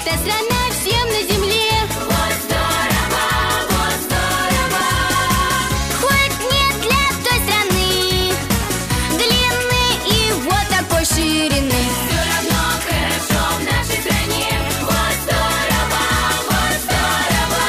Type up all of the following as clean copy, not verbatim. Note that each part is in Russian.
та страна всем на земле. Вот здорово, вот здорово. Хоть нет для той страны длины и вот такой ширины, все равно хорошо в нашей стране. Вот здорово, вот здорово.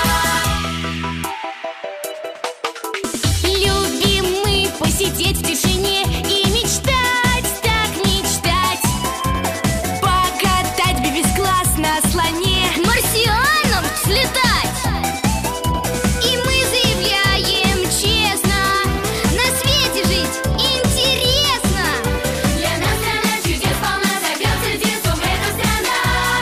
Любим мы посидеть в тишине и мечтать, так мечтать. Покатать бизнес-класс на слоне, к марсианам слетать. И мы заявляем честно, на свете жить интересно. Для нас страна чудес полна, зовется детством эта страна.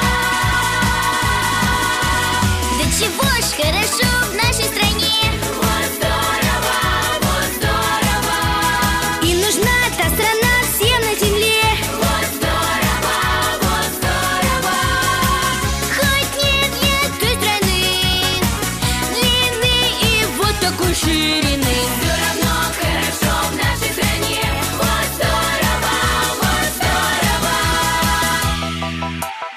Да чего ж хорошо в нашей стране. Вот здорово, вот здорово. И нужна та страна всем на земле. Вот здорово, вот здорово. Хоть нет для той страны длины и вот такой ширины, все равно хорошо в нашей стране. Вот здорово, вот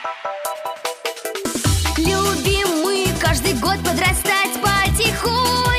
здорово. Любим мы каждый год подрастать потихоньку.